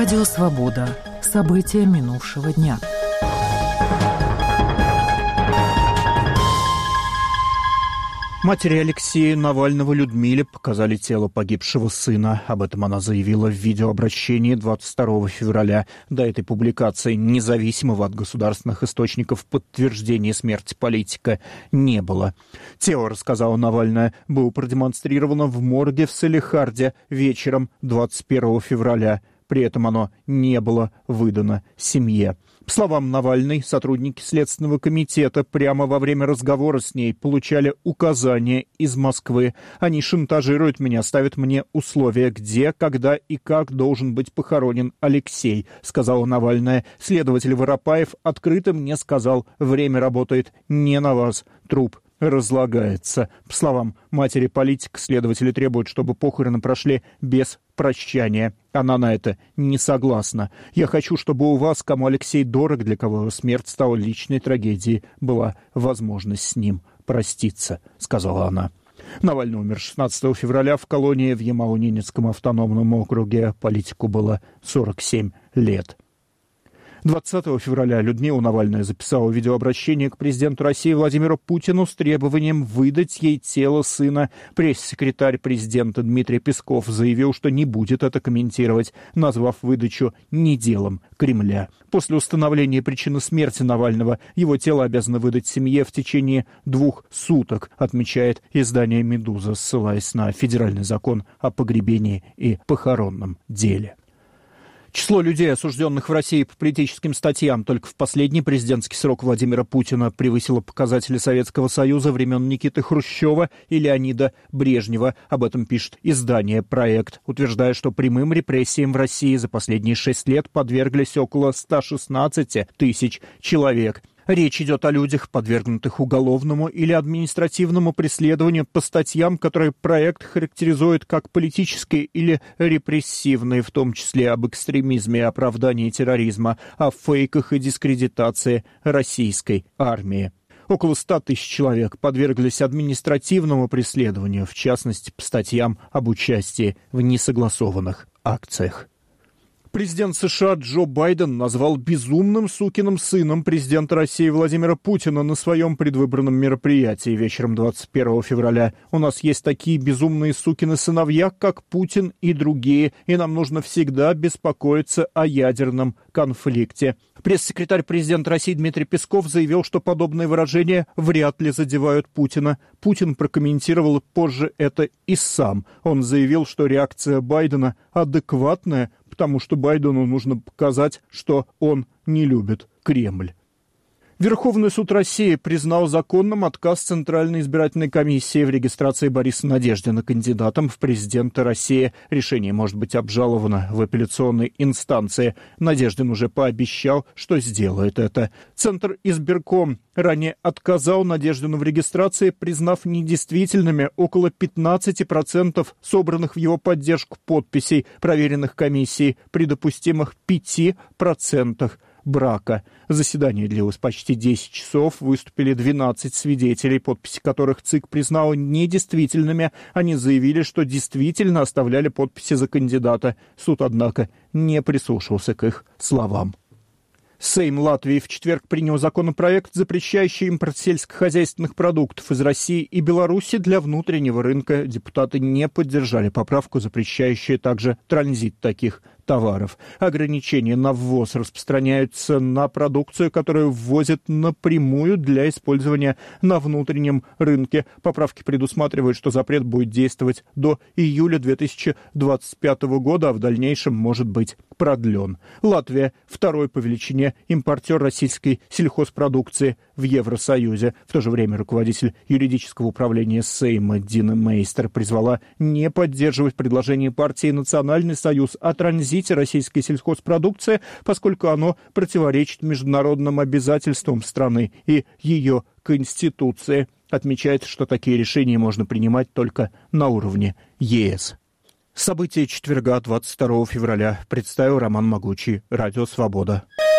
Радио «Свобода». События минувшего дня. Матери Алексея Навального Людмиле показали тело погибшего сына. Об этом она заявила в видеообращении 22 февраля. До этой публикации независимого от государственных источников подтверждения смерти политика не было. Тело, рассказала Навальная, было продемонстрировано в морге в Салехарде вечером 21 февраля. При этом оно не было выдано семье. По словам Навальной, сотрудники Следственного комитета прямо во время разговора с ней получали указания из Москвы. Они шантажируют меня, ставят мне условия, где, когда и как должен быть похоронен Алексей, сказала Навальная. Следователь Воропаев открыто мне сказал: время работает не на вас, труп разлагается. По словам матери политика, следователи требуют, чтобы похороны прошли без прощания. Она на это не согласна. «Я хочу, чтобы у вас, кому Алексей дорог, для кого его смерть стала личной трагедией, была возможность с ним проститься», — сказала она. Навальный умер 16 февраля в колонии в Ямало-Ненецком автономном округе. Политику было 47 лет. 20 февраля Людмила Навальная записала видеообращение к президенту России Владимиру Путину с требованием выдать ей тело сына. Пресс-секретарь президента Дмитрий Песков заявил, что не будет это комментировать, назвав выдачу не делом Кремля. После установления причины смерти Навального его тело обязано выдать семье в течение 2 суток, отмечает издание «Медуза», ссылаясь на федеральный закон о погребении и похоронном деле. Число людей, осужденных в России по политическим статьям, только в последний президентский срок Владимира Путина превысило показатели Советского Союза времен Никиты Хрущева и Леонида Брежнева. Об этом пишет издание «Проект», утверждая, что прямым репрессиям в России за последние 6 лет подверглись около 116 тысяч человек. Речь идет о людях, подвергнутых уголовному или административному преследованию по статьям, которые проект характеризует как политические или репрессивные, в том числе об экстремизме и оправдании терроризма, о фейках и дискредитации российской армии. Около 100 тысяч человек подверглись административному преследованию, в частности, по статьям об участии в несогласованных акциях. Президент США Джо Байден назвал безумным сукиным сыном президента России Владимира Путина на своем предвыборном мероприятии вечером 21 февраля. «У нас есть такие безумные сукины сыновья, как Путин и другие, и нам нужно всегда беспокоиться о ядерном конфликте». Пресс-секретарь президента России Дмитрий Песков заявил, что подобные выражения вряд ли задевают Путина. Путин прокомментировал позже это и сам. Он заявил, что реакция Байдена адекватная, потому что Байдену нужно показать, что он не любит Кремль. Верховный суд России признал законным отказ Центральной избирательной комиссии в регистрации Бориса Надеждина кандидатом в президенты России. Решение может быть обжаловано в апелляционной инстанции. Надеждин уже пообещал, что сделает это. Центр избирком ранее отказал Надеждину в регистрации, признав недействительными около 15% собранных в его поддержку подписей, проверенных комиссией, при допустимых 5% брака. Заседание длилось почти 10 часов, выступили 12 свидетелей, подписи которых ЦИК признала недействительными. Они заявили, что действительно оставляли подписи за кандидата. Суд, однако, не прислушался к их словам. Сейм Латвии в четверг принял законопроект, запрещающий импорт сельскохозяйственных продуктов из России и Беларуси для внутреннего рынка. Депутаты не поддержали поправку, запрещающую также транзит таких товаров. Ограничения на ввоз распространяются на продукцию, которую ввозят напрямую для использования на внутреннем рынке. Поправки предусматривают, что запрет будет действовать до июля 2025 года, а в дальнейшем может быть продлен. Латвия – второй по величине импортер российской сельхозпродукции в Евросоюзе. В то же время руководитель юридического управления Сейма Дина Мейстер призвала не поддерживать предложение партии «Национальный союз» о транзите российской сельхозпродукции, поскольку оно противоречит международным обязательствам страны и ее Конституции. Отмечается, что такие решения можно принимать только на уровне ЕС. События четверга, 22 февраля, представил Роман Могучий, Радио «Свобода».